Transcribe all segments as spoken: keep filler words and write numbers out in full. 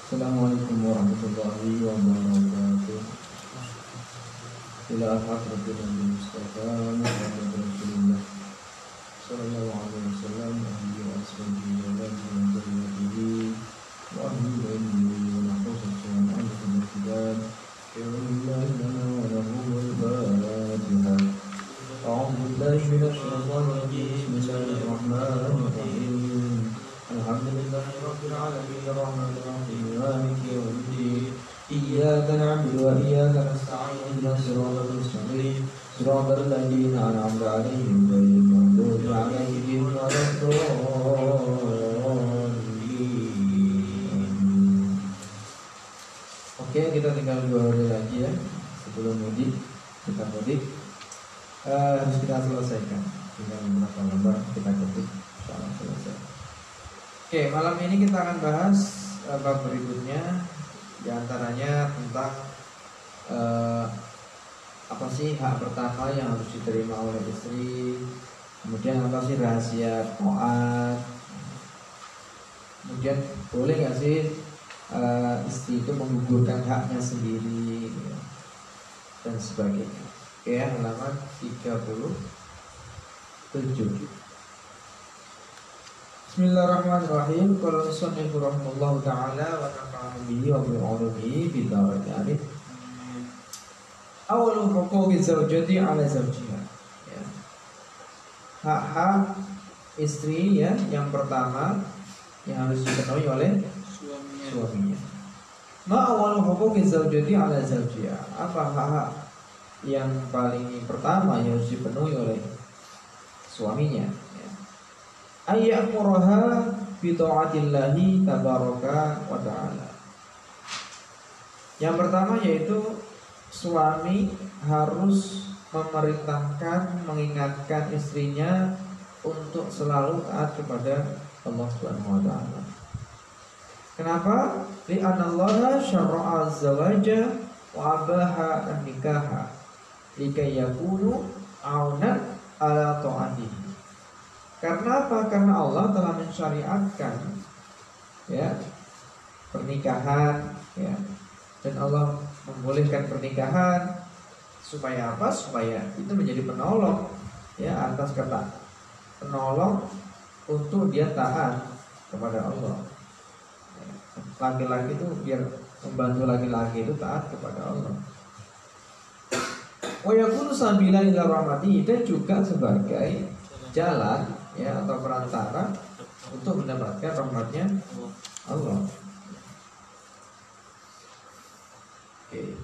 Assalamualaikum warahmatullahi wabarakatuh. Ila hadratin Nabi Mustafa Muhammad Rasulullah sallallahu alaihi wasallam wa alihi wa ashabihi wa man tabi'ahum bi wa ahli ilmihi wa nahfazatu wa na'lamu al-kitab ya lillahi lana wa lahu al-fatihah. A'udzu billahi minasy syaithanir rajim. Bismillahir rahmanir rahim. Alhamdulillahi rabbil alamin arrahmanir rahim maliki yawmiddin. Iyyaka na'budu wa iyyaka nasta'in ihdinas siratal mustaqim siratal ladzina an'amta 'alaihim ghairil maghdubi 'alaihim waladdallin. Oke, kita tinggal dua hari lagi ya sebelum mudik. Kita mudik uh, harus kita selesaikan. Tinggal beberapa lembar kita ketik insyaallah selesai. Oke, malam ini kita akan bahas uh, bab berikutnya. Di antaranya tentang uh, apa sih hak pertama yang harus diterima oleh istri, kemudian apa sih rahasia taat, kemudian boleh nggak sih uh, istri itu menggugurkan haknya sendiri, dan sebagainya. Oke, halaman tiga puluh tujuh. Bismillahirrahmanirrahim. Qala musannifur rahimahullahu ta'ala wa nafa'ana bihi wa bi ulumihi fi darajatin alif. Awwalu huquqi zawjati 'ala zawjiha. Ya. Hak-hak istri ya yang pertama yang harus dipenuhi oleh suaminya. suaminya. Ma awwalu huquqi zawjati 'ala zawjiha. Apa hak-hak yang paling pertama yang harus dipenuhi oleh suaminya? Ayyamuraha bi ta'atillahi tabaraka wa ta'ala. Yang pertama yaitu suami harus memerintahkan, mengingatkan istrinya untuk selalu taat kepada Allah Subhanahu wa taala. Kenapa? Li'anna Allah syara'a az-zawaja wa abaha an-nikaha likay yakunu auna ala ta'atihi. Karena apa? Karena Allah telah mensyariatkan ya pernikahan ya, dan Allah membolehkan pernikahan supaya apa? Supaya itu menjadi penolong ya atas kata penolong untuk dia taat kepada Allah. Laki-laki itu biar membantu laki-laki itu taat kepada Allah. Wa yakunu sabila ila rahmati, dan juga sebagai jalan ya atau perantara untuk mendapatkan rahmatnya Allah. Oke.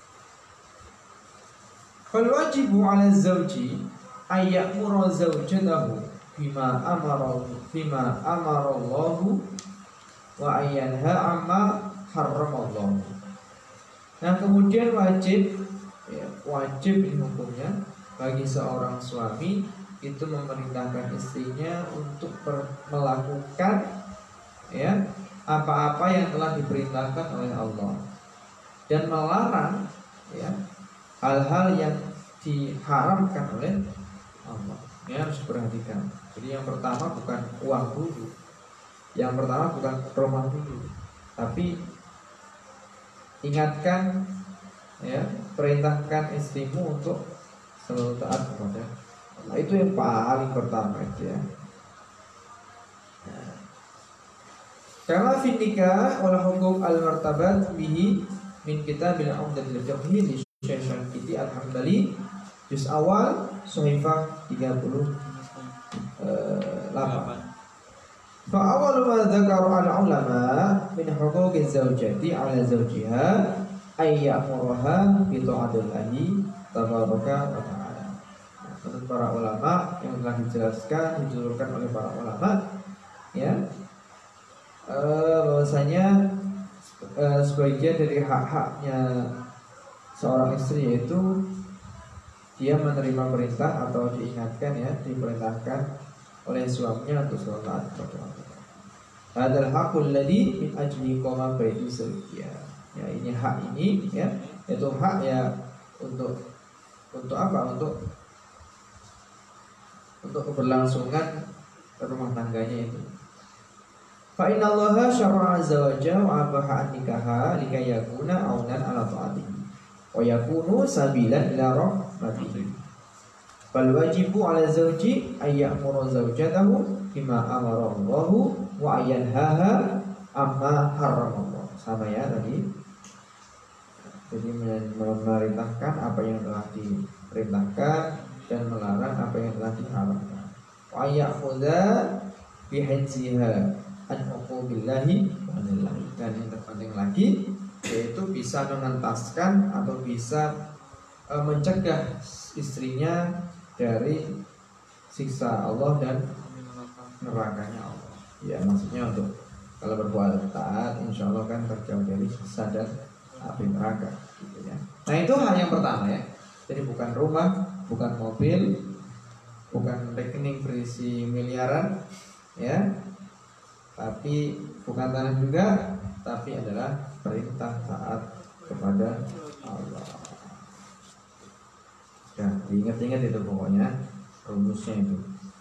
Fal wajibu 'ala zawji ay ya'mura zawjatahu bima amara bima amara Allah wa ayanha amma harrama Allah. Nah, kemudian wajib ya, wajib ini hukumnya bagi seorang suami itu memerintahkan istrinya untuk melakukan ya apa-apa yang telah diperintahkan oleh Allah dan melarang ya hal-hal yang diharamkan oleh Allah. Ini harus diperhatikan. Jadi yang pertama bukan uang dulu, yang pertama bukan rumah dulu, tapi ingatkan ya, perintahkan istrimu untuk selalu taat kepada Allah. Nah, itu yang paling pertama itu ya. Nah. Karena finika wala hukum al-martabat bihi min kitabil Umdatul Fiqh li Syekh Syarqiti Al-Hambali juz awal sahifah tiga puluh delapan. Fa awwalu ma dzakara al-ulama min huquqi zawjati 'ala zawjiha ay ya'muruha bi ta'atillahi tabaraka wa ta'ala. Menurut para ulama yang telah dijelaskan, dituturkan oleh para ulama ya e, bahwasanya e, sebagian dari hak-haknya seorang istri yaitu dia menerima perintah atau diingatkan ya, diperintahkan oleh suaminya untuk selalu taat kepada Allah. Hadzal haqqul ladzi min ajli qama baitu zawjiyah. Ya, ini hak ini ya, yaitu hak ya untuk untuk apa? Untuk untuk keberlangsungan rumah tangganya itu. Fa inna Allaha syara'a azza wa jalla wa abaha an-nikaha likay yakuna aunan ala ta'atihi wa yakunu sabilan ila rahmatihi. Fal wajibu 'ala zawji ay ya'muru zawjatahu bima amara Allahu wa yanhaha amma harrama Allah. Sama ya tadi. Jadi memerintahkan apa yang telah diperintahkan dan melarang apa yang telah diharamkan. Wa ya'khudha bihajziha an uqubillahi wa nillahi. Dan yang terpenting lagi yaitu bisa mengentaskan atau bisa e, mencegah istrinya dari siksa Allah dan nerakanya Allah. Ya maksudnya untuk kalau berbuat taat insya Allah kan terjauh dari siksa dan api neraka gitu ya. Nah itu hal yang pertama ya. Jadi bukan rumah, bukan mobil, bukan rekening berisi miliaran ya, tapi bukan tanah juga, tapi adalah perintah taat kepada Allah. Ya, diingat-ingat itu pokoknya rumusnya itu.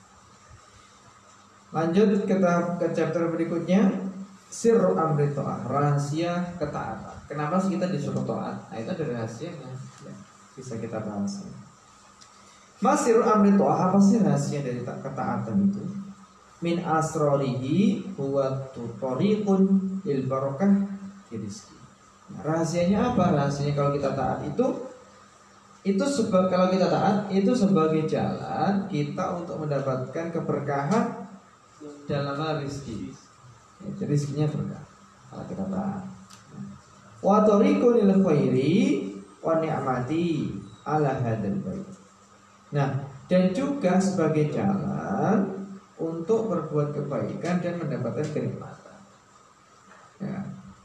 Lanjut ke tahap ke chapter berikutnya, sirru amri ta'ah, rahasia ketaatan. Kenapa sih kita disuruh taat? Nah itu ada rahasianya ya, bisa kita bahas. Masirru amri ta'ah, apa sih rahasia dari ketaatan itu? Min asrorihi huwa tariqun lil barakah fi rizqi. Nah, rahasianya apa? Rahasianya kalau kita taat itu itu sebab kalau kita taat itu sebagai jalan kita untuk mendapatkan keberkahan dalam rezeki. Ya, jadi rezekinya berkah kalau kita taat. Wa tariqun lil khairi wa ni'mati ala hadzal bait. Nah, dan juga sebagai jalan untuk berbuat kebaikan dan mendapatkan kenikmatan. Ya.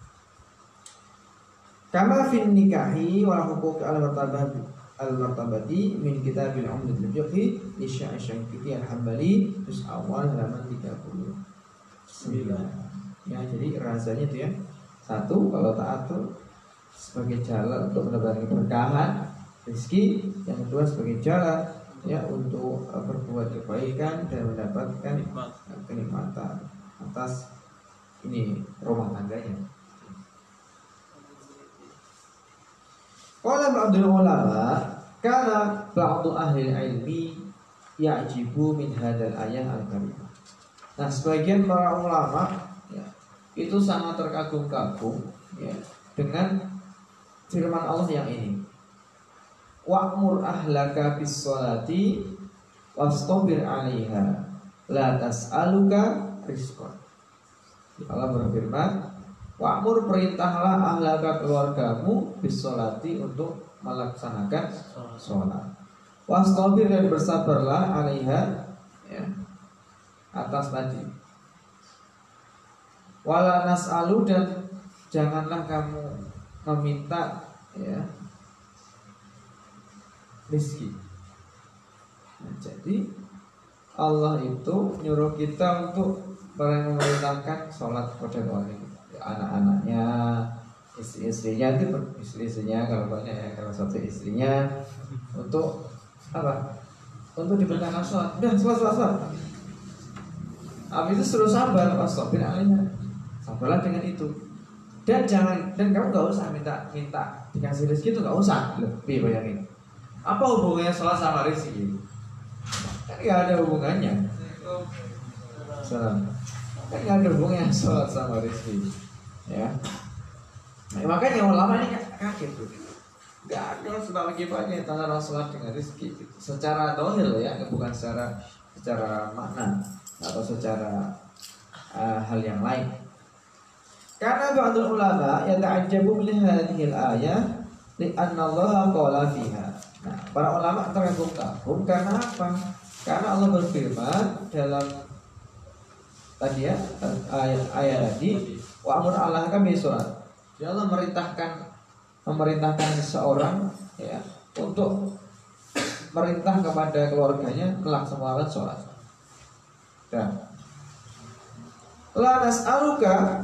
Kama fin nikahi wa huquq al-martabati al-martabati min kitabil umdatul fiqh li Syaikh'i al-Hambali juz awal halaman tiga puluh sembilan. Ya, jadi rahasianya itu ya. Satu, kalau taat itu sebagai jalan untuk mendapatkan keberkahan rezeki, yang kedua sebagai jalan ya untuk uh, berbuat kebaikan dan mendapatkan uh, kenikmatan atas ini rumah tangganya. Qala ba'dul ulama kana ba'du ahli ilmi ya'jibu min hadzal ayah al-karimah. Nah, sebagian para ulama ya, itu sangat terkagum-kagum ya dengan firman Allah yang ini. Wa'mur ahlaka bis sholati wastabir 'alaiha la tas'aluka rizqan. Allah berfirman, wa'mur perintahlah ahlaka keluargamu bis sholati untuk melaksanakan sholat. Wastabir dan bersabarlah 'alaiha ya, atas tadi. Wala nas'alu dan janganlah kamu meminta ya rezeki. Nah, jadi Allah itu nyuruh kita untuk memerintahkan sholat kepada keluarga kita, anak-anaknya, istri-istrinya itu istri-istrinya kalau banyak ya, kalau satu istrinya untuk apa? Untuk diperintahkan sholat. Udah sholat sholat sholat. Habis itu suruh sabar, wastabir 'alaiha. Sabarlah dengan itu. Dan jangan dan kamu nggak usah minta minta dikasih rezeki itu nggak usah lebih bayangin. Apa hubungannya sholat sama rezeki? Kan nggak ada hubungannya. Salam. Kan nggak ada hubungannya sholat sama rezeki. Ya. Nah, makanya ulama ini kaget tuh. Nggak ada sebab akibatnya antara sholat dengan rezeki. Secara dohir ya, bukan secara secara makna atau secara uh, hal yang lain. Karena ba'dul ulama yata'ajjabu min hadhil ayah li'anna Allah qala fiha. Nah, para ulama terkagum-kagum karena apa? Karena Allah berfirman dalam tadi ya ayat ayat tadi wa'mur ahlaka bis shalah. Jadi Allah memerintahkan memerintahkan seseorang ya untuk merintah kepada keluarganya melaksanakan sholat. Dan la nas'aluka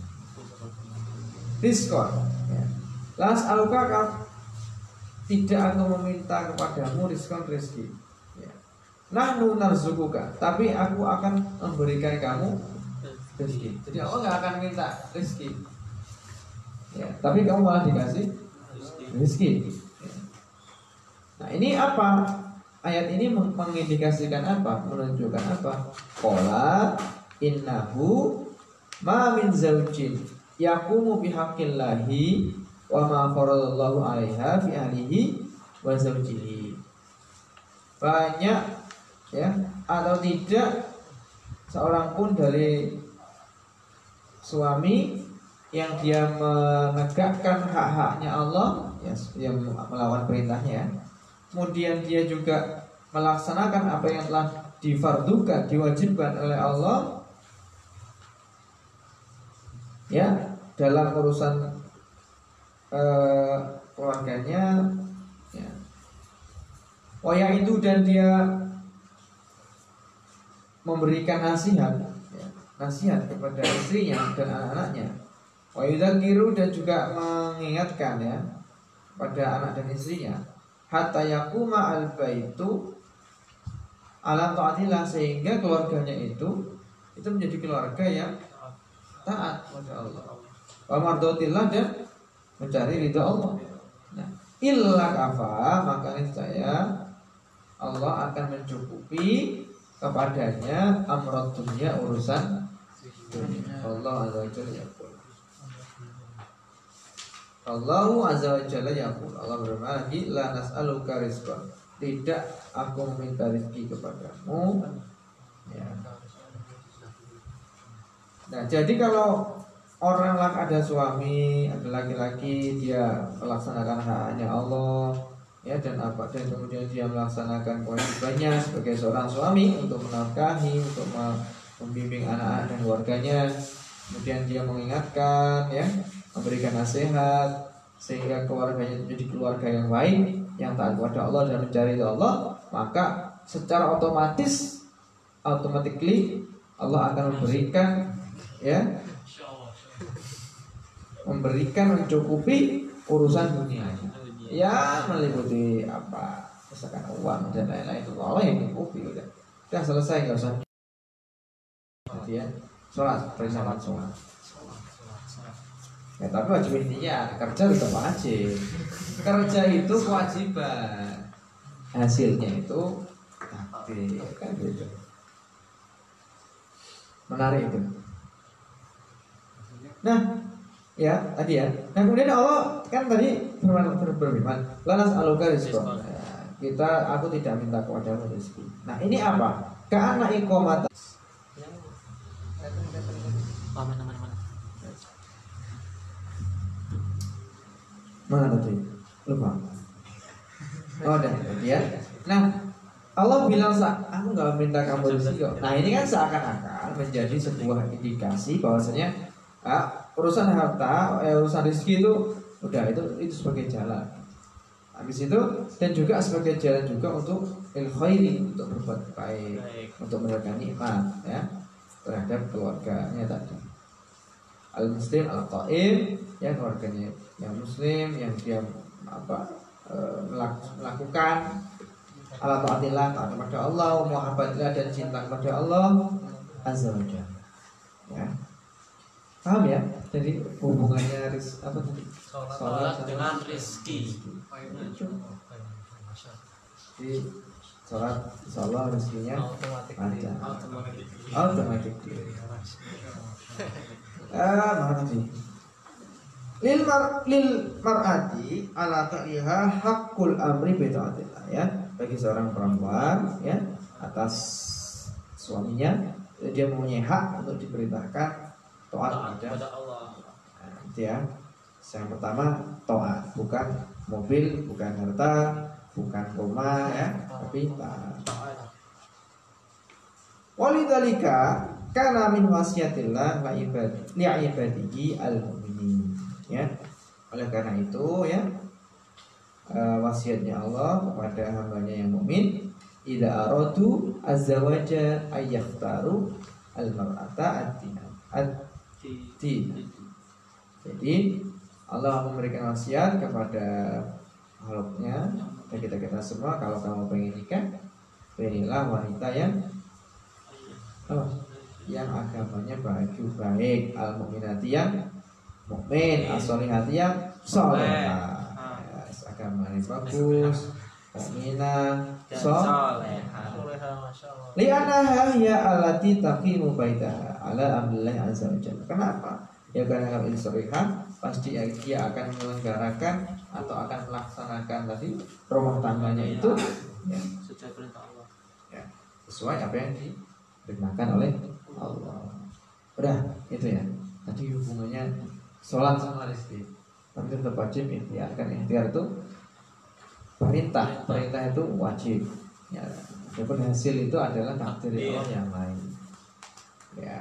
rizqan. Ya. La nas'aluka tidak aku meminta kepadamu rizqan rezeki. Ya. Nahnu narzukuka, tapi aku akan memberikan kamu rezeki. Jadi Allah nggak akan minta rezeki. Ya, tapi kamu malah dikasih rezeki. Nah ini apa? Ayat ini mengindikasikan apa? Menunjukkan apa? Qala innahu ma min zaujin yaqumu bihaqqillahi wa ma faradallahu 'alaiha fi ahlihi wa zaujihi. Banyak ya atau tidak seorang pun dari suami yang dia menegakkan hak-haknya Allah, ya, yang melawan perintahnya, kemudian dia juga melaksanakan apa yang telah difardukan, diwajibkan oleh Allah, ya, dalam urusan eh, keluarganya, ya. Waya itu dan dia memberikan nasihat, ya, nasihat kepada istrinya dan anak-anaknya. Wayudzakiru dan juga mengingatkan ya pada anak dan istrinya. Hatta yaquma al-baitu ala ta'atillah, sehingga keluarganya itu itu menjadi keluarga yang taat kepada Allah. Wa mardatillah dan mencari ridha Allah. Nah, illa kafa, maka niscaya Allah akan mencukupi kepadanya amrad dunia, urusan dunia. Allah azza wa jalla yaqul. Allah azza wa jalla yaqul. Allah berfirman lagi, la nas'aluka rizqan. Tidak aku meminta rezeki kepadamu. Ya. Nah, jadi kalau orang ada suami, ada laki-laki, dia melaksanakan haknya Allah, ya, dan apa dan kemudian dia melaksanakan kewajibannya sebagai seorang suami untuk menafkahi, untuk membimbing anak-anak dan keluarganya, kemudian dia mengingatkan, ya, memberikan nasihat sehingga keluarganya menjadi keluarga yang baik, yang taat kepada Allah dan mencari Allah, maka secara otomatis, automatically Allah akan memberikan, ya, memberikan mencukupi urusan dunianya. Ya, meliputi apa, misalkan uang dan lain-lain, itu Allah yang mencukupi. Udah, udah selesai, nggak usah. Jadi ya, sholat, perintah sholat. Ya, tapi wajib intinya kerja tetap wajib. Kerja itu kewajiban, hasilnya itu takdir, kan gitu. Menarik itu. Nah, ya tadi ya. Nah kemudian Allah kan tadi berfirman, lanas aluka rizqan. Kita, aku tidak minta kepadamu rezeki. Nah ini apa? Karena iqamah. Mana tadi? Lupa. Oh, udah, ya. Nah, Allah bilang, aku nggak minta kamu rezeki kok. Nah, ini kan seakan-akan menjadi sebuah indikasi bahwasanya ah, urusan harta, eh, urusan rezeki itu udah itu itu sebagai jalan. Habis itu dan juga sebagai jalan juga untuk il khairi, untuk berbuat baik, baik. Untuk mendapatkan nikmat, ya, terhadap keluarganya tadi. Al muslim al qaim, ya, keluarganya yang muslim yang dia apa e, melakukan ala taatillah, taat kepada Allah, muhabbatillah dan cinta kepada Allah azza wa jalla. Ya. Paham ya? Jadi hubungannya ris apa tadi? Salat dengan rezeki. Jadi salat insyaallah rezekinya lancar. Otomatis. Ah, mana sih? Lil mar lil mar'ati ala ta'iha haqqul amri bi ta'atillah, ya. Bagi seorang perempuan, ya, atas suaminya, dia mempunyai hak untuk diperintahkan taat kepada Allah. Nah, itu ya. Yang pertama taat, bukan mobil, bukan harta, bukan rumah, ya, tapi taat. Walidzalika kana min wasiyatillah wa ibad li'ibadihi al-mu'minin, ya. Oleh karena itu, ya, uh, wasiatnya Allah kepada hambanya yang mukmin, idza aradu azwaja ayyakhtaru al-mar'ata ad-din. Ad-din. Jadi Allah memberikan wasiat kepada makhluknya, dan kita kita semua, kalau kamu pengen nikah, pilihlah wanita yang oh, yang agamanya baik, baik al-mu'minati yang mukmin, as-solihati yang solehah. Ya, agamanya bagus, mukminah, solehah. Li'anaha ya allati taqimu baitaha ala amrillah azza wa jalla. Kenapa? Ya karena kalau ini solehah pasti dia akan menyelenggarakan atau akan melaksanakan tadi rumah tangganya itu ya, sesuai perintah Allah. Ya, sesuai apa yang diperintahkan oleh Allah. Udah, itu ya. Tadi hubungannya sholat sama rezeki. Tapi tetap wajib ikhtiar. Kan ikhtiar itu perintah, perintah itu wajib. Ya, walaupun hasil itu adalah takdir Allah yang lain. Ya.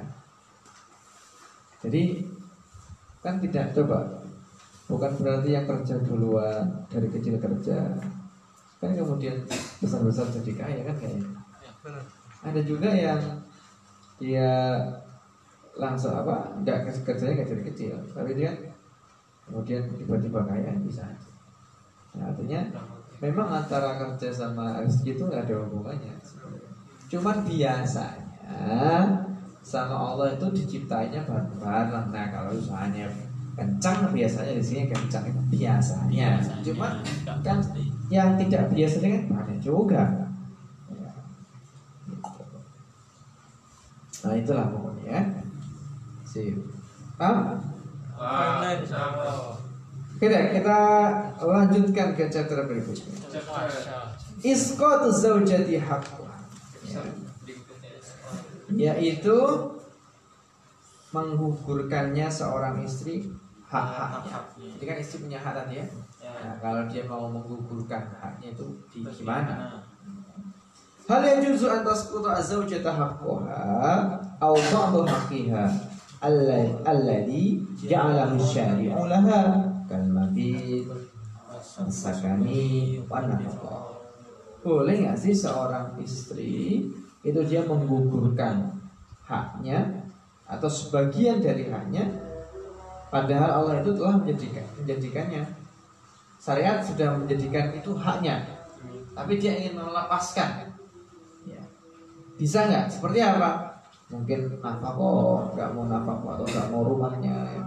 Jadi kan tidak coba, bukan berarti yang kerja duluan dari kecil kerja kan kemudian besar-besar jadi kaya kan kayaknya. Ada juga yang dia langsung apa nggak kerjanya nggak dari kecil tapi dia kemudian tiba-tiba kaya bisa. Nah, artinya memang antara kerja sama rezeki itu nggak ada hubungannya. Cuman biasanya sama Allah itu diciptainya bareng-bareng. Nah kalau usahanya kencang biasanya di sini kencang itu biasanya. Cuma kan yang tidak biasanya kan banyak juga. Nah itulah pokoknya ya. Sip. Paham? Kita kita lanjutkan ke chapter berikutnya. Isqatu zaujati haqquha. Yaitu menggugurkannya seorang istri hak-haknya. Jadi kan istri punya hak tadi ya. Nah, kalau dia mau menggugurkan haknya itu di gimana? Hal yang juzu antas kutu azzaujata haqqaha aw ba'du haqqiha alladhi ja'alahu syari'u laha kal mabit sakani wa nafaqah. Boleh nggak sih seorang istri itu dia menggugurkan haknya atau sebagian dari haknya, padahal Allah itu telah menjadikan menjadikannya, syariat sudah menjadikan itu haknya, tapi dia ingin melepaskan. Ya. Bisa nggak? Seperti apa? Mungkin nafkah, nggak mau nafkah atau nggak mau rumahnya. Ya.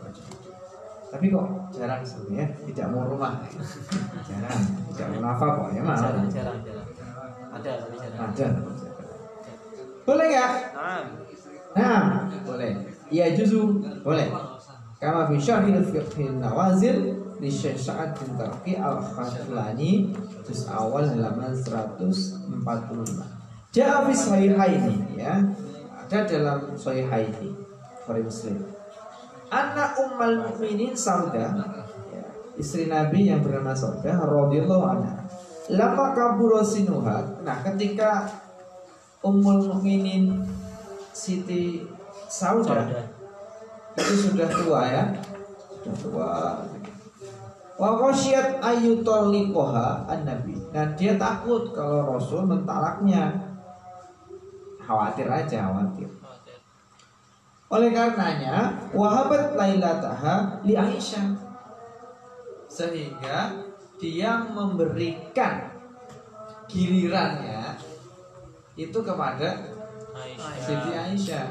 Tapi kok jarang sebenarnya tidak mau rumah, ya. Jarang, tidak mau nafkah ya mana? Jarang, jarang, jarang. Ada, tapi jarang. Ada. Boleh nggak? Nah, boleh. Iya juzu, boleh. Kama fi syarhil fiqh nawazil li Syekh Sa'ad bin Tarqi al-Khatlani juz awal halaman seratus empat puluh lima. Ja'a fi sahihaini ya. Ada dalam sahihaini Bukhari Muslim. Anna ummul mukminin Saudah ya, istri Nabi yang bernama Saudah radhiyallahu anha. Lama kabura sinuha. Nah, ketika Ummul Mukminin Siti Saudah itu sudah tua ya, sudah tua. Wa qasyat ayyutallaqaha an-nabi. Nah, dia takut kalau Rasul mentalaknya. Khawatir aja, khawatir. Oleh karenanya, wahabat lailataha li Aisyah. Sehingga dia memberikan gilirannya itu kepada Aisyah. Siti Aisyah.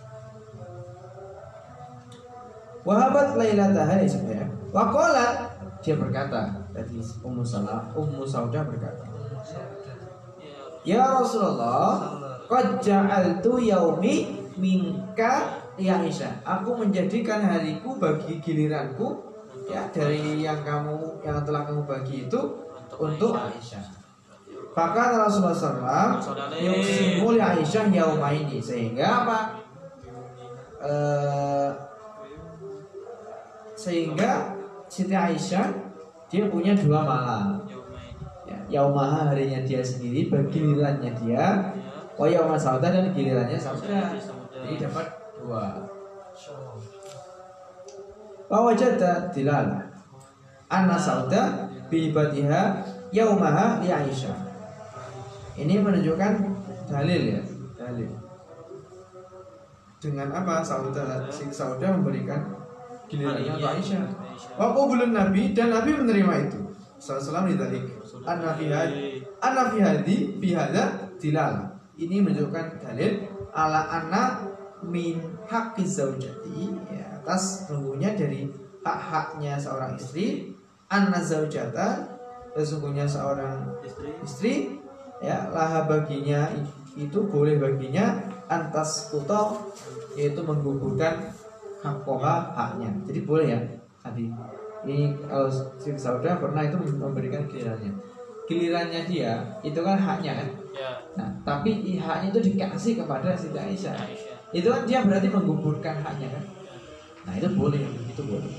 Wahabat lailataha ya. Waqalat, dia berkata, tadi Ummu Salah, Ummu Saudah berkata, ya Rasulullah, qad ja'altu yaumi minka ya Aisyah. Aku menjadikan hariku bagi giliranku ya dari yang kamu yang telah kamu bagi itu untuk Aisyah. Bahkan Rasulullah shallallahu alaihi wasallam yusimu li Aisyah yaumaini, sehingga apa? E, sehingga Siti Aisyah dia punya dua malam. Ya, yaumaha harinya dia sendiri, gilirannya dia. Wa yauma Saudah dan gilirannya Saudah. Jadi dapat dua. Wa wajada dilalah anna Saudah bi ibadiha yaumaha li Aisyah. Ini menunjukkan dalil ya, dalil. Dengan apa Saudah, si Saudah memberikan gilirannya ke Aisyah. Wa qabulun Nabi, dan Nabi menerima itu. Sallallahu alaihi wasallam. An-nafi hadi, an-nafi hadi fi hadza dilala. ini menunjukkan dalil ala anna min haqqiz zaujati, ya, atas sesungguhnya dari hak-haknya seorang istri, anna zaujata, sesungguhnya seorang istri, istri ya, laha baginya itu boleh baginya antas kuto, yaitu menggugurkan hakkoha, haknya. Jadi boleh ya tadi. Ini kalau Siti Saudah pernah itu memberikan gilirannya. Gilirannya dia itu kan haknya kan. Ya. Nah, tapi haknya itu dikasih kepada Siti Aisyah. Itu kan dia berarti menggugurkan haknya kan. Nah, itu boleh, itu boleh.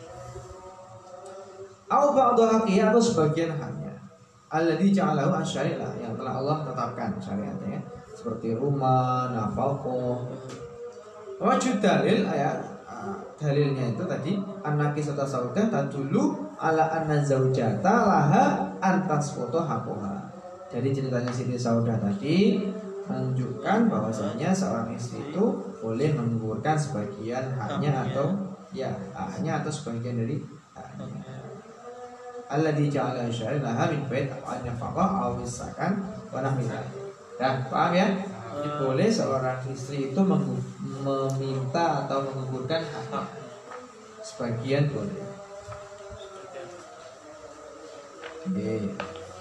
Au ba'dhu haqqi, atau sebagian haknya. Alladzi ja'alahu asyari'ah, yang telah Allah tetapkan syariatnya, seperti rumah, nafaqah. Wajud dalil ayat dalilnya itu tadi an-naqisata saudah tadullu ala anna zaujata laha antas foto hakoha. Jadi ceritanya Siti Saudah tadi menunjukkan bahwasanya seorang istri itu boleh menggugurkan sebagian haknya atau ya haknya atau sebagian dari haknya. Alladzi ja'ala syari'aha min bait an-nafaqah aw misakan wa nahwiha. Dah paham ya? Jadi boleh seorang istri itu meminta atau menggugurkan hak sebagian boleh. Oke.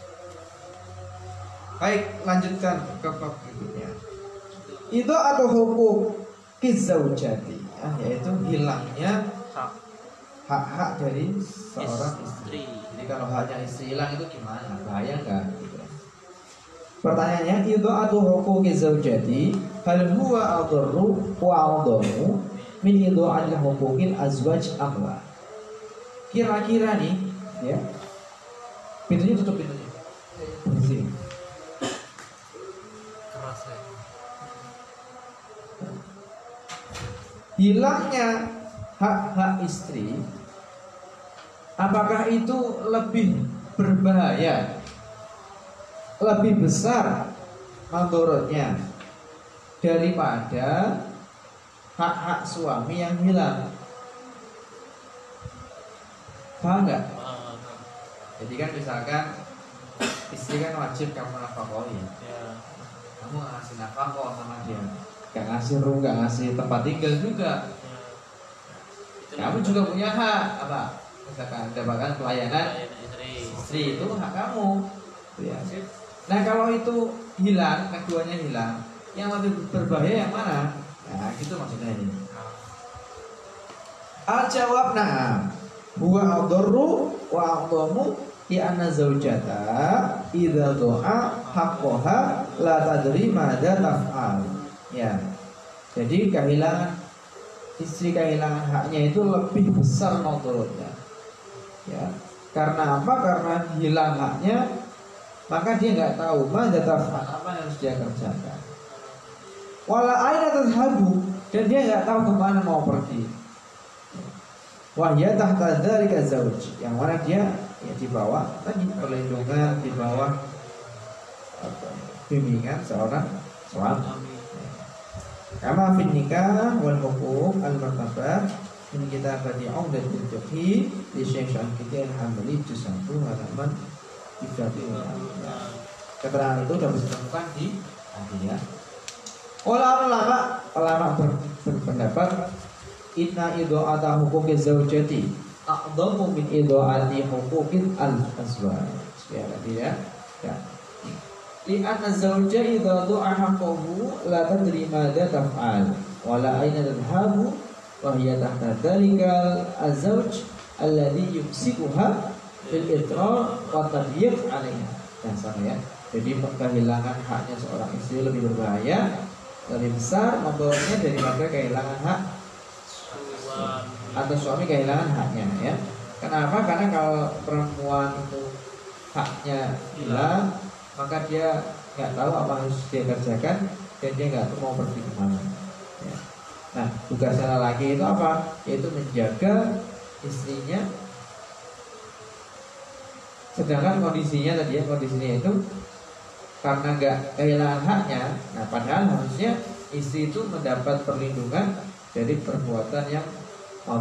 Baik, lanjutkan ke bab berikutnya. Itu atau hukum kizaujati, ah, yaitu hilangnya hak-hak dari seorang istri. Jadi kalau haknya istri hilang itu gimana? Bahaya enggak? Pertanyaannya, idha'atu huquqi zaujati hal huwa adharru wa adhamu min idha'il huquqil azwaj amla. Kira-kira nih, ya. Pintunya tutup pintunya. Bersih. Keras ya. Hilangnya hak-hak istri, apakah itu lebih berbahaya, lebih besar mandorotnya daripada hak-hak suami yang hilang? Paham nggak? Jadi kan misalkan istri kan wajib kamu nafkahi, ya. Kamu ngasih nafkah sama dia, gak ngasih rumah, gak ngasih tempat tinggal juga, ya. Kamu juga punya hak apa? Misalkan mendapatkan pelayanan istri, itu hak kamu, ya. Nah kalau itu hilang, keduanya hilang, yang lebih berbahaya yang mana? Nah gitu maksudnya ini. Al jawab na'am huwa adharru wa a'dhamu ya anna zaujata idza doa haqqaha la tadri madza taf'al. Ya. Jadi kehilangan istri, kehilangan haknya itu lebih besar madorotnya. Ya. Karena apa? Karena hilang haknya, maka dia nggak tahu madza taf'al, apa yang harus dia kerjakan. Wala aina tadhhabu, dan dia nggak tahu kemana mau pergi. Wahya tahta dzalika zauj, yang mana dia ya di bawah tadi perlindungan, di bawah bimbingan seorang suami. Kama fin nikah wal huquq al martabah min kitabati Umdatul Fiqh di Syekh Syamsuddin Al-Hambali juz satu halaman tiga puluh enam. Keterangan itu dapat ditemukan di tadi ya. Ulama ulama berpendapat inna idha'ata huquqi zaujati a'dhamu min idha'ati huquqil al-azwaj. Ya, ya. Ya. Li anna zawja idza du'a haqqahu la tadri madza taf'al wa la aina tadhhabu wa hiya tahta dzalikal azwaj alladhi yumsikuha bil idrar wa tadyiq 'alaiha. Ya, sama ya. Jadi kehilangan haknya seorang istri lebih berbahaya, lebih besar membawaannya daripada kehilangan hak atau suami kehilangan haknya ya. Kenapa? Karena kalau perempuan itu haknya hilang, maka dia nggak tahu apa harus dia kerjakan dan dia nggak tahu mau pergi kemana ya. Nah tugasnya laki itu apa? Yaitu menjaga istrinya, sedangkan kondisinya tadi ya, kondisinya itu karena nggak kehilangan haknya. Nah padahal harusnya istri itu mendapat perlindungan dari perbuatan yang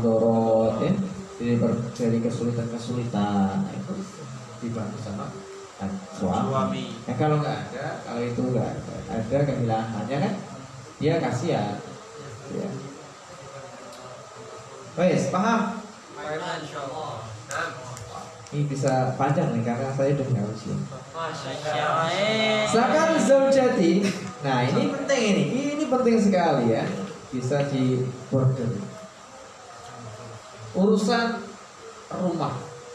madorot ya, dari, dari kesulitan-kesulitan. Nah, itu dibantu sama suami. Nah, kalau nggak ada, kalau itu nggak ada, ada kehilangannya kan, dia kasihan. Ya. Baik, paham? Ini bisa panjang nih karena saya udah nggak usia. Zakat zaujati. Nah ini penting ini, ini penting sekali ya. Bisa di border. Urusan rumah.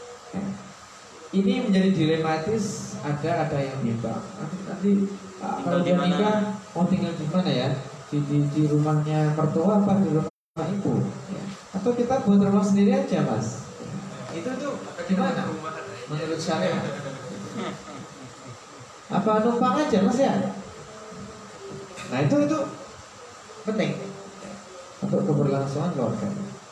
Ini menjadi dilematis. Ada ada yang bimbang. Nanti nanti kalau dia nikah mau tinggal di mana ya? Di, di di rumahnya mertua apa di rumah ibu? Ya. Atau kita buat rumah sendiri aja mas? Itu tuh gimana? Menurut syariat? Apa numpang aja mas ya? Nah itu itu penting untuk keberlangsungan keluarga.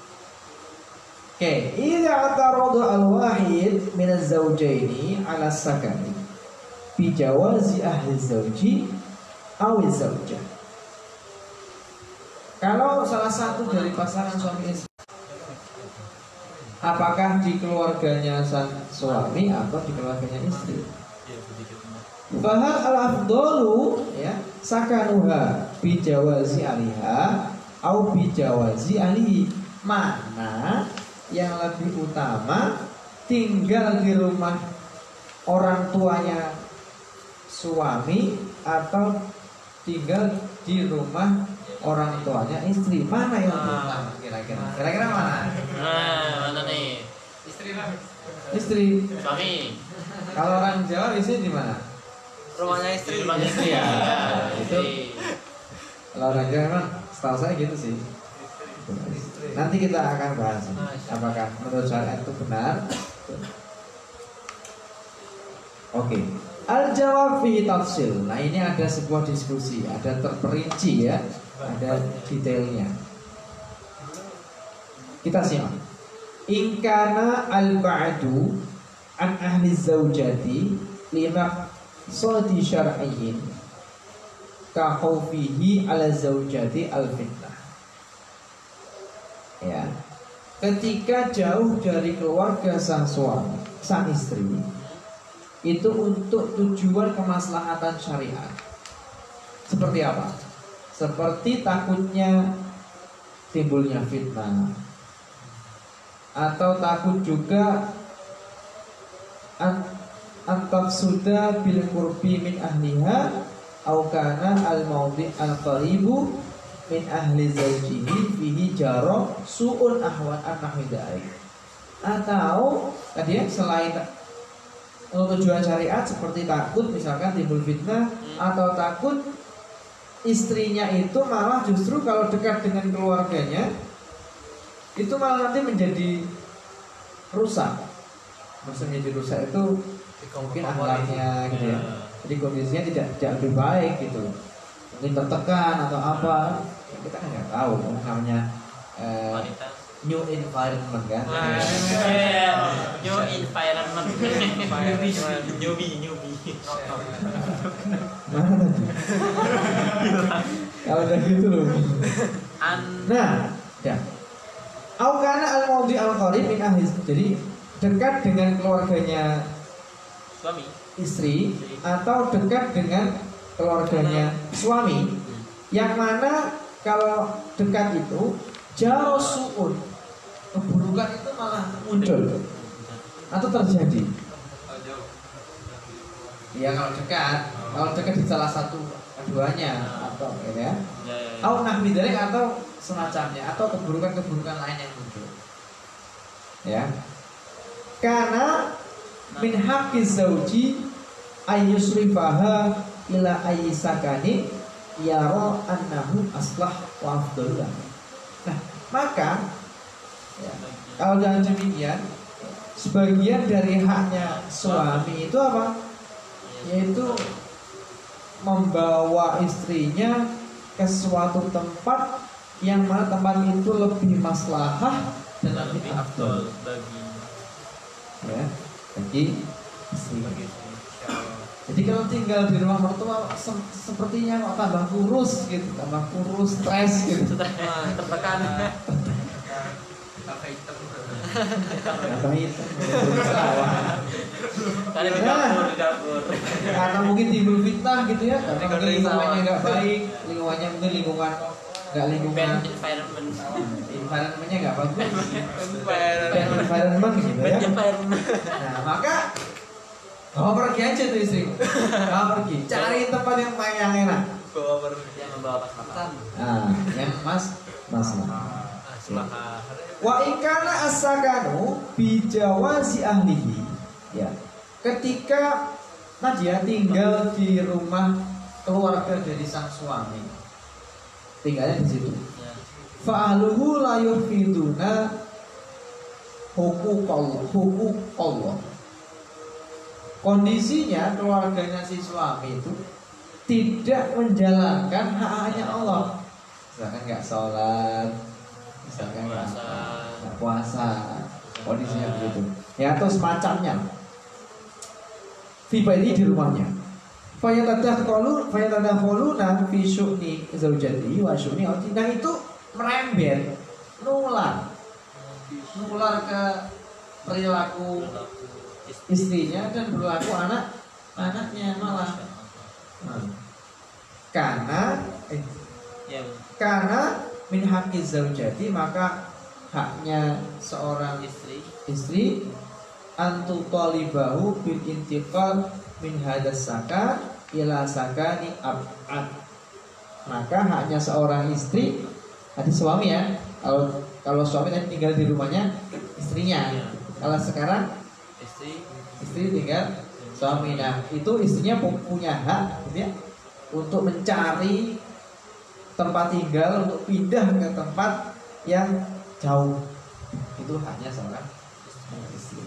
Oke, idza atarada al-wahid min az-zawjaini 'ala sakani bi jawazi ahli zawji aw az-zawjah. Kalau salah satu dari pasangan suami istri, apakah di keluarganya sang suami atau di keluarganya istri? Fahal al-afdalu ya sakanuha bi jawazi aliha au bi jawazi alihi. Mana yang lebih utama, tinggal di rumah orang tuanya suami atau tinggal di rumah orang tuanya istri? Mana yang lebih utama kira-kira? Kira-kira mana? Nah, mana nih? Istri lah. Istri. Suami. Kalau orang Jawa istri di mana? Rumahnya istri. Rumahnya istri ya. Itu. Kalau orang Jawa memang setahu saya gitu sih. Nanti kita akan bahas apakah menurut syariat itu benar. Oke. Al-jawab fi tafsil. Nah ini ada sebuah diskusi, ada terperinci ya, ada detailnya. Kita simak. In kana al-ba'du an ahli zaujati lima sadi syar'iyyin ka khawfihi ala zaujati al-fitnah. Ya. Ketika jauh dari keluarga sang suami, sang istri, itu untuk tujuan kemaslahatan syariat. Seperti apa? Seperti takutnya timbulnya fitnah, atau takut juga antak sudah bil qurbi min ahliha au kana al maudi al qaribu min ahli zawjihi fihi jaro su'un ahwan an-nahidai. Atau tadi ya, selain untuk tujuan syariat seperti takut misalkan timbul fitnah, atau takut istrinya itu malah justru kalau dekat dengan keluarganya itu malah nanti menjadi rusak. Maksudnya jadi rusak itu mungkin akhlaknya gitu ya. Jadi kondisinya tidak tidak lebih baik gitu. Mungkin tertekan atau apa. Kita kan nggak tahu namanya eh, new environment kan. New environment. Newbie, newbie. Mana tadi? Kalau udah gitu loh. Nah, ya. Aukana al-maudi al-qarib min ahli. Jadi dekat dengan keluarganya suami, istri, atau dekat dengan keluarganya suami, yang mana kalau dekat itu jauh suun, keburukan itu malah muncul atau terjadi. Ya kalau dekat, kalau dekat di salah satu keduanya atau ya, au nahmi dzalik atau semacamnya, atau keburukan-keburukan lain yang muncul. Ya. Karena min haqqiz zauji ayyusrifaha ila ayyi sakani yara annahu aslah wa afdallah. Nah, maka ya, kalau dengan demikian sebagian dari haknya suami itu apa? Yaitu membawa istrinya ke suatu tempat yang mana tempat itu lebih maslahah dan lebih afdal bagi ya, bagi istri. Jadi kalau tinggal di rumah mertua se sepertinya kok tambah kurus gitu, tambah kurus, stres gitu. tertekan. Ngapain? Kali di dapur, di dapur. Karena mungkin timbul fitnah gitu ya, karena mungkin lingkungannya nggak baik, lingkungannya mungkin lingkungan nggak lingkungan Bad environment. environmentnya nggak bagus, bad environment gitu ya. Bad environment. Nah maka kamu pergi aja tuh istri, kamu pergi cari tempat yang yang enak. Bawa pergi yang membawa masakan. Nah yang mas mas Masalah. wa ikana asakanu bijawazi ahlihi, ya ketika Nadia tinggal di rumah keluarga dari sang suami, tinggalnya di situ. Fa'aluhu la yufiduna huquqallah, huquqallah. Kondisinya keluarganya si suami itu tidak menjalankan hak-haknya Allah. Misalkan nggak sholat, misalkan nggak nggak puasa, kondisinya begitu. Ya atau semacamnya. Fiba ini di rumahnya. Fayatadakulu, fayatadakuluna fi syu'ni zaujati wa syu'ni awti. Nah itu merembet, nular, nular ke perilaku istrinya dan perilaku anak anaknya malah. Nah, karena eh, karena min haqqiz zaujati, maka haknya seorang istri istri antu talibahu bil intiqal min hadas sakan ila sakani ab'ad. Maka haknya seorang istri, ada suami ya. Kalau kalau suami tadi tinggal di rumahnya istrinya. Kalau sekarang istri istri tinggal suami. Nah, itu istrinya punya hak gitu ya, untuk mencari tempat tinggal, untuk pindah ke tempat yang jauh. Itu haknya seorang istri.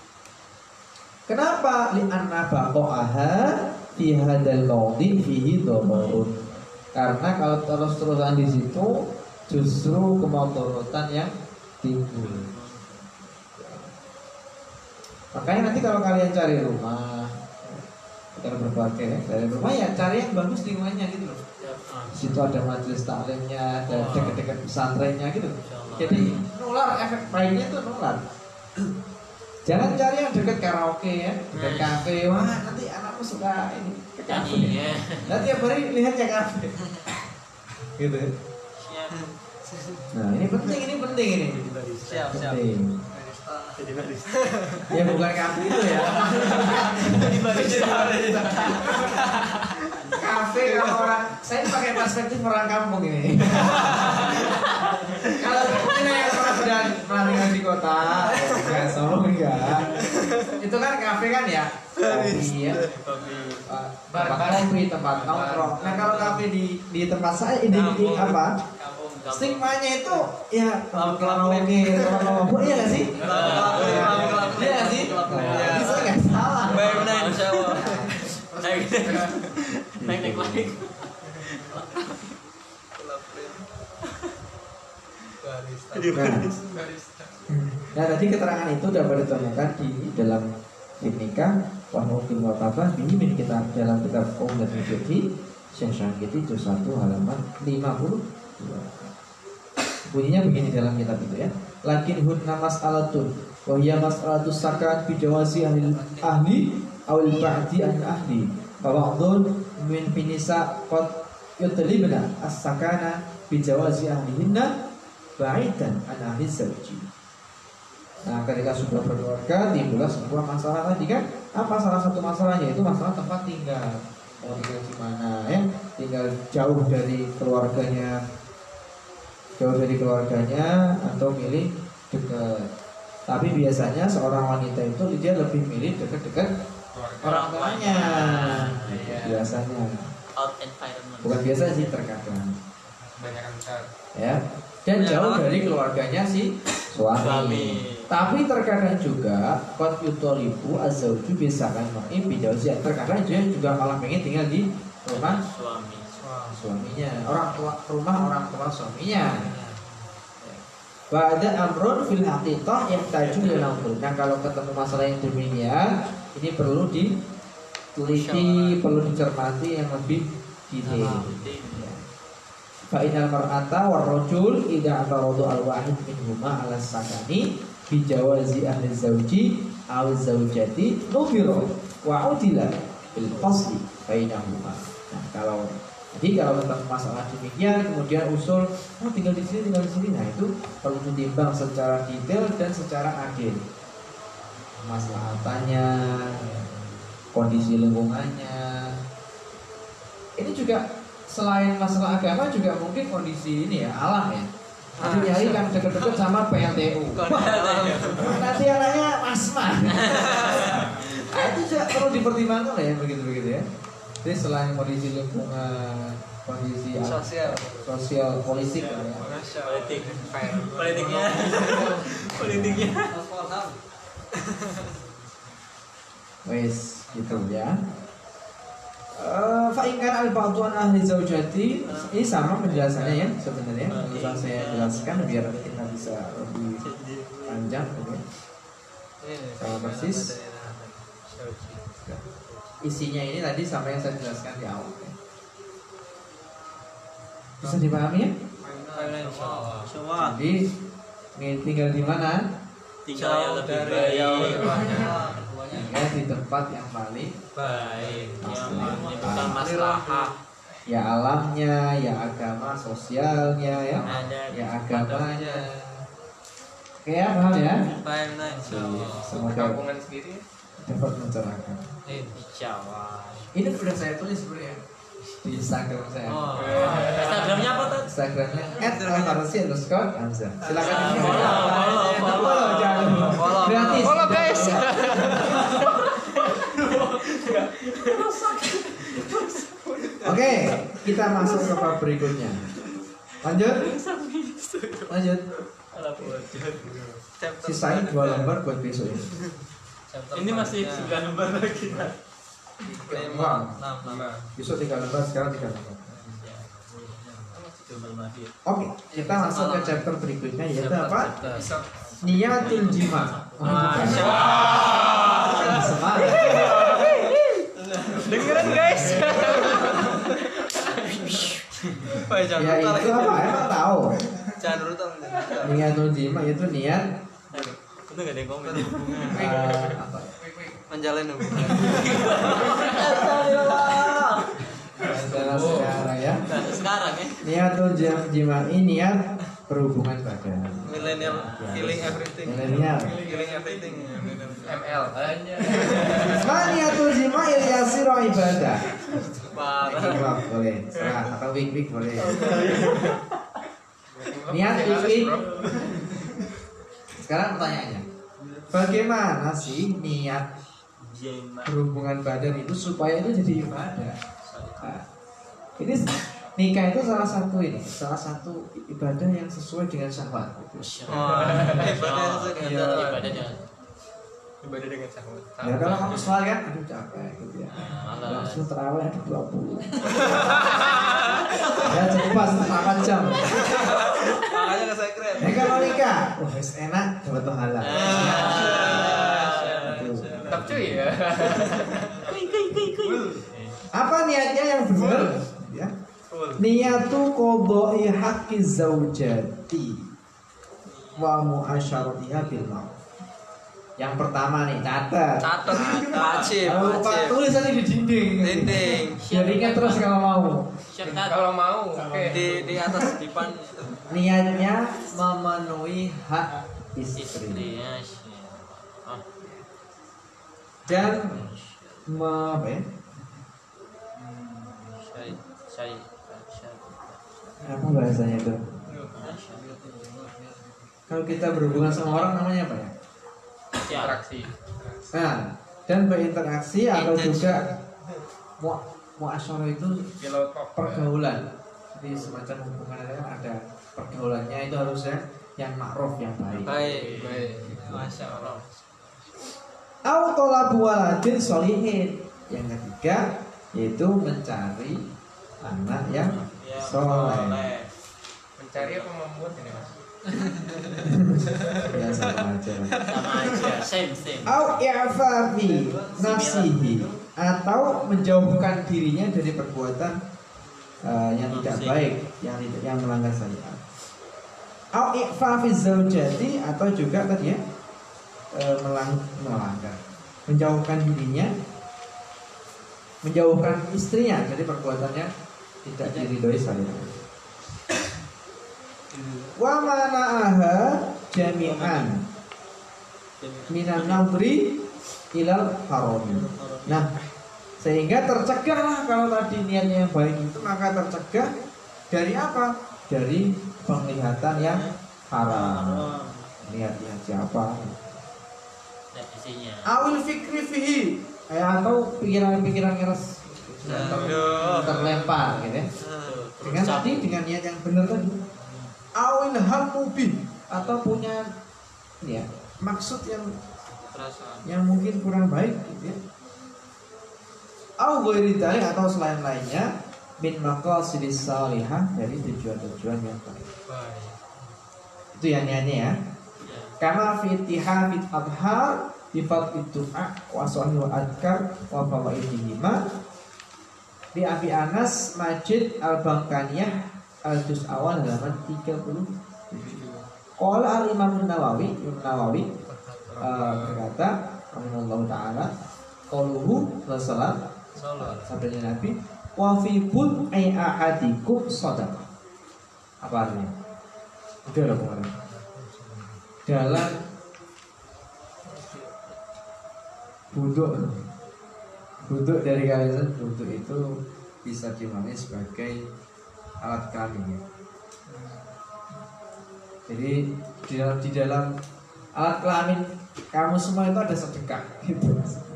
Kenapa? Li'anna baqa'aha fi hadzal mawdi fihi dhararun. Karena kalau terus-terusan di situ justru kemudaratan yang timbul. Makanya nanti kalau kalian cari rumah, kalau berkeluarga ya, cari rumah ya cari yang bagus lingkungannya gitu loh. Di situ ada majelis taklimnya, ada dekat-dekat pesantrennya gitu. Jadi nular, efek baiknya itu nular. Jangan cari yang dekat karaoke ya, dekat kafe. Wah nanti anakmu suka ini ke kafe. Nanti tiap hari lihat ya kafe. Gitu. Nah ini penting, ini penting ini. Siap, siap. Penting. Ya bukan kafe itu ya. Di barista. Kafe kalau orang, saya ini pakai perspektif orang kampung ini. Kalau mungkin yang pernah sudah pernah tinggal di kota, nggak Solo enggak. Itu kan kafe kan ya, kopi ya, tempat kopi, tempat nongkrong. Nah kalau kafe di di tempat saya ini di apa? Stigmanya itu ya karaoke, karaoke, iya nggak sih? Iya nggak sih? Bisa nggak salah? Baik benar, insya Allah. Naik naik lagi. Nah tadi keterangan itu dapat ditemukan di dalam nikah wahyu mutabah ini min kita dalam kitab Umdat Fiqh Syekh Syangkiti juz satu halaman lima puluh dua. Bunyinya begini dalam kitab itu ya. Lakin hunna mas'alatun wa hiya mas'alatus sakat bi jawazi ahli ahli awil ba'di an ahli. Fa ba'dun min finisa qad yutlibna as-sakana bi jawazi ahlihinna ba'idan an ahli zawji. Nah, ketika sudah berkeluarga timbullah sebuah masalah tadi kan. Apa salah satu masalahnya? Itu masalah tempat tinggal. Mau tinggal di mana ya? Tinggal jauh dari keluarganya, jauh dari keluarganya atau milih dekat. Tapi biasanya seorang wanita itu dia lebih milih dekat-dekat orang tuanya. Biasanya. Out environment. Bukan biasa sih, terkadang. Ya. Dan jauh dari keluarganya si suami. Suami. Tapi terkadang juga qad yutalibu az-zawju bisakan ma'i bijauzi. Terkadang dia juga malah pengen tinggal di rumah Suami. suaminya, orang tua rumah orang tua suaminya. Wa ada amrun fil haqiqah yahtaju ila naqul. Nah, kalau ketemu masalah yang demikian, ini perlu diteliti, perlu dicermati yang lebih detail. Ya. Fa inal mar'ata war rajul idza ataradu al wahid minhuma ala sakani bi jawazi ahli zawji aw zawjati nubira wa udila bil fasli bainahuma. Nah, kalau jadi kalau tentang masalah demikian kemudian usul oh tinggal di sini tinggal di sini, nah itu perlu ditimbang secara detail dan secara adil. Masalah apanya, kondisi lingkungannya. Ini juga selain masalah agama juga mungkin kondisi ini ya, alam ya. Nanti nyari kan deket-deket sama P L T U. Nanti anaknya asma. Nah, itu juga perlu dipertimbangkan ya, begitu-begitu ya. Jadi selain kondisi lingkungan, kondisi sosial, sosial politik lah ya. Politik, politiknya, politiknya. Wes, gitu ya. Fa'inkan al-ba'duan ahli zaujati. Ini sama penjelasannya ya sebenarnya. Bisa saya jelaskan biar kita bisa lebih panjang. Okay. Sama persis. Isinya ini tadi sama yang saya jelaskan di awal. Bisa dipahami ya? Semua. Jadi tinggal di mana? Tinggal yang lebih baik. Ya, di tempat yang paling baik, yang menimbulkan maslahah. Ya alamnya, ya agama sosialnya, ya, ya agamanya. Oke ya, paham ya? Paham lah. Semoga Kampungan sendiri dapat mencerahkan. Jawa. Ini sudah saya tulis sebenarnya di Instagram saya. Oh, Instagramnya apa tuh? Instagramnya at almarsi underscore hamzah. Silakan di sini. Follow, follow, Follow, jangan lupa. Follow. Gratis. Follow, guys. Oke, kita masuk ke bab berikutnya. Lanjut. Lanjut. Sisain dua lembar buat besok ini. Ini masih sembilan lembar lagi. Lima, enam, besok tiga lembar, sekarang tiga lembar. Oke, kita masuk ke chapter berikutnya yaitu apa? Niyatul jima. Masya Allah. Semangat. dengerin guys. Pak jangan Ya brutal itu apa? Emang tahu? Jangan brutal. Niyatul jima itu niat Itu gak ada yang komen. eh, apa? Menjalin hubungan. Adalah sekarang ya. Nah, sekarang ya. Niyatul jima ini niat berhubungan badan. Millennial feeling everything. Milenial. Feeling everything. M L. Maniatul jima ilyasiro ibadah. Parah. Jawab boleh, serah atau wik wik boleh. Niat wik wik. Sekarang pertanyaannya, bagaimana sih niat berhubungan badan itu supaya itu jadi ibadah? Nah, ini nikah itu salah satu ini, salah satu ibadah yang sesuai dengan syahwat. Oh, ibadah Iya. Ibadah dengan ibadah dengan syahwat. Ya kalau kamu sholat kan, aduh capek gitu ya. Malas. Langsung terawih aduh dua puluh. Ya cepat delapan jam. Makanya ke saya keren. Ya kalau nikah, wah wis enak dapat pahala. Tetap cuy ya. Apa niatnya yang benar? Ya. Niyatu qadha'i haqqi zaujati wa mu'asyaratiha bil ma'ruf. Yang pertama nih, catat. Catat wajib, Kalau lupa wajib. tulis aja di dinding. Dinding. Biar ingat terus kalau mau. Syakat. Kalau mau, oke. Di di atas dipan Niatnya memenuhi hak istri Istrinya. Oh, dan me, apa ya? syari, syari, syari. Apa bahasanya itu? Kalau kita berhubungan sama orang namanya apa ya? Ya. interaksi. Nah, dan berinteraksi atau juga mu muasyarah itu pergaulan. Jadi semacam hubungan ada ada pergaulannya itu harusnya yang ma'ruf, yang baik. Baik, baik. Masya Allah. Au talabu waladin sholihin. Yang ketiga yaitu mencari anak yang Ya, soleh. boleh. Mencari apa membuat ini mas? Ya sama aja. Sama aja, same same. Au i'fafi nafsihi, atau menjauhkan dirinya dari perbuatan uh, yang tidak baik, yang tidak yang melanggar syariat. Au ifafiz zaujati atau juga tadi ya uh, melang, melanggar, menjauhkan dirinya, menjauhkan istrinya, jadi perbuatannya tidak diridhoi syariat. Wa mana'aha jami'an minan nadri ilal harami. Nah, sehingga tercegahlah kalau tadi niatnya yang baik itu, maka tercegah dari apa? Dari penglihatan yang haram. Niatnya siapa? Awil fikri fihi, atau pikiran-pikiran keras terlempar gitu ya. Dengan tadi dengan niat yang benar tadi. Awil hamubi, atau punya ya maksud yang yang mungkin kurang baik gitu ya. Au ghairi dzalik, atau selain lainnya min maqasidis salihah, dari tujuan-tujuan yang baik. Itu yang niatnya ya. Kama fi ittihadil adhar bi fadli du'a wa sahih wa adkar wa fawaidihima di Abi Anas Majid Al-Bangkaniyah al-juz awal halaman tiga puluh tujuh. Qala al-Imam Nawawi, Imam Nawawi uh, berkata, rahimahullahu taala, qauluhu sallallahu sabdanya Nabi, wa fi bud'i ahadikum shadaqah. Apa artinya? Udah lah kemarin. Dalam buduk buduk dari kalian, buduk itu bisa dimana sebagai alat kelamin ya. Jadi di dalam, di dalam alat kelamin kamu semua itu ada sedekah gitu.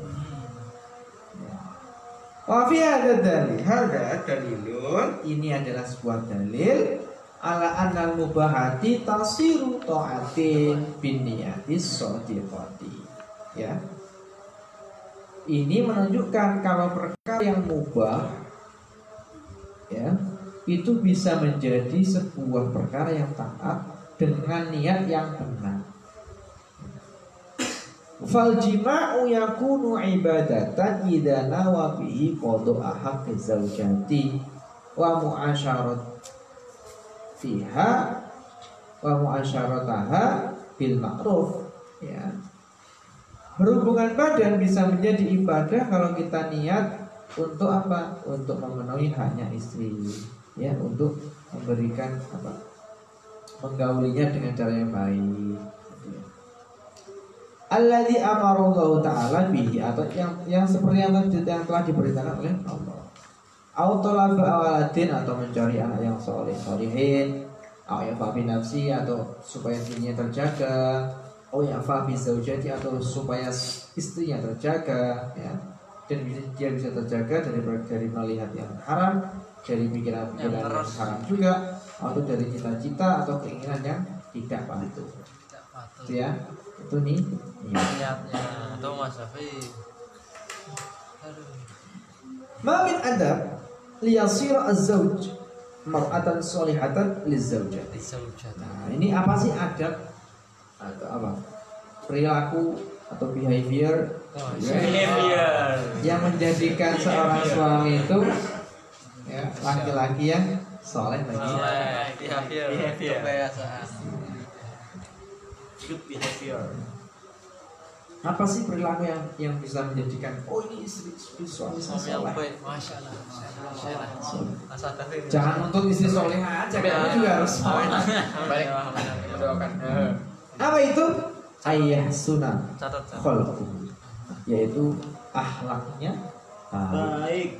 Wafi ada dalil, ada dalilun. Ini adalah sebuah dalil ala annal mubahati tasiru ta'atin bin niyatis shadiqati. Ya. Ini menunjukkan kalau perkara yang mubah ya, itu bisa menjadi sebuah perkara yang taat dengan niat yang benar. Fal jima'u yakunu ibadatan idza nawa bihi qada'a haqqi zaujati wa mu'asyarat fiha wa mu'asyarataha bil ma'ruf ya. Berhubungan badan bisa menjadi ibadah kalau kita niat untuk apa? Untuk memenuhi haknya istri ya, untuk memberikan apa? Menggaulinya dengan cara yang baik. Alladzi amarallahu ta'ala bihi, atau yang yang seperti yang, yang telah diberitakan oleh Allah. Au talaba awaladin, atau mencari anak yang soleh solehin. Au yafabi nafsi, atau supaya dirinya terjaga. Au yafabi zaujati, atau supaya istrinya terjaga ya. Dan dia bisa terjaga dari dari melihat yang haram, dari pikiran-pikiran yang, yang haram juga, atau dari cita-cita atau keinginan yang tidak patut. Itu ya. Itu nih niatnya atau Mas Safi. Ma min adab liyasira az-zawj mar'atan sholihatan liz-zawjati. Nah, ini apa sih adab atau apa? Perilaku atau behavior, oh, behavior yang menjadikan seorang suami itu ya, laki-laki yang soleh bagi behavior, kebiasaan. Good behavior. Apa sih perilaku yang yang bisa menjadikan oh ini istri, istri suami saya soleh? Masya Allah. Jangan untuk istri soleh aja, kamu juga harus soleh. Baik, doakan. Apa itu? Ayah sunnah Catat. khulqu, yaitu akhlaknya Baik.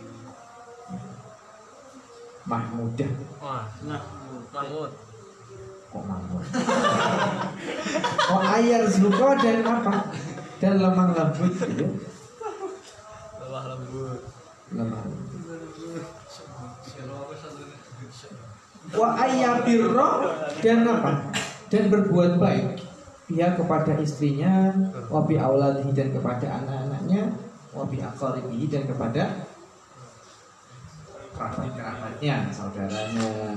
mahmudah. Wah, nah, Mahmud. Kok mahmud? Oh ayar zuko dan apa? Dan lemah lembut gitu. Lemah lembut. Lemah. Wa ayyabirro, dan apa? Dan berbuat baik dia kepada istrinya, wa bi auladihi, dan kepada anak-anaknya, wa bi aqaribihi, dan kepada kerabat-kerabatnya, saudaranya.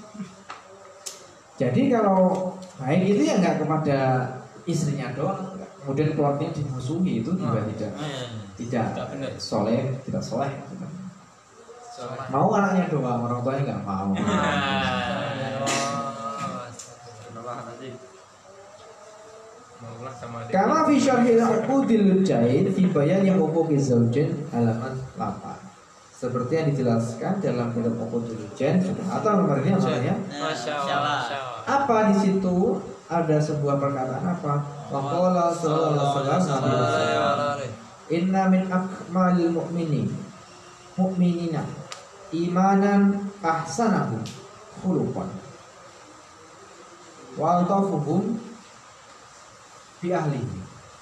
Jadi kalau baik itu ya nggak kepada istrinya doang, kemudian keluarganya dimusuhi, itu juga tidak tidak soleh, tidak soleh. Sama. Mau anaknya doang, orang tuanya nggak mau. Karena fi syarhil uqudil jaid fi bayani huquqiz zaujain halaman delapan. Seperti yang dijelaskan dalam kitab Uqudul Jaid atau nomor ini namanya. Masya Allah. Apa di situ ada sebuah perkataan apa? Waqala sallallahu alaihi wasallam, inna min akmalil mu'minin mu'minina imanan ahsanahum khuluqan wa altafuhum bi ahlihi.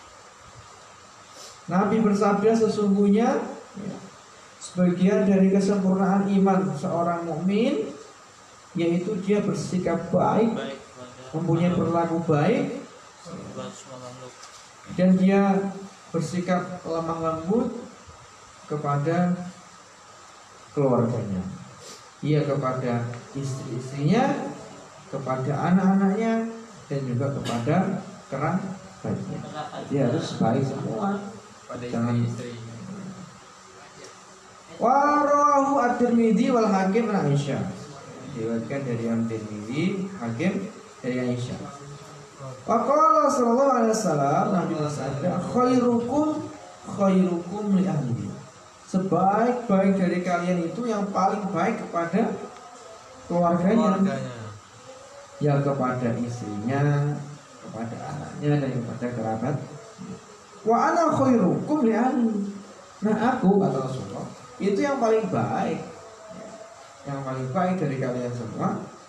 Nabi bersabda sesungguhnya ya, sebagian dari kesempurnaan iman seorang mukmin yaitu dia bersikap baik, mempunyai perilaku baik, dan dia bersikap lemah lembut kepada keluarganya, ia kepada istri-istrinya, kepada anak-anaknya, dan juga kepada kerabatnya. Dia harus baik semua. Pada Jangan istri. Warahu at-Tirmidzi wal Hakim an Aisyah. Diriwayatkan dari At-Tirmidzi, Hakim dari Aisyah. Wa qala sallallahu alaihi wasallam, Nabi bersabda, khairukum khairukum li ahlihi. Sebaik-baik dari kalian itu yang paling baik kepada keluarganya, Keluarganya. yang kepada istrinya, kepada anaknya, dan kepada kerabat. Wa ana khairukum li ahli. Nah aku, kata Rasulullah, itu yang paling baik, yang paling baik dari kalian semua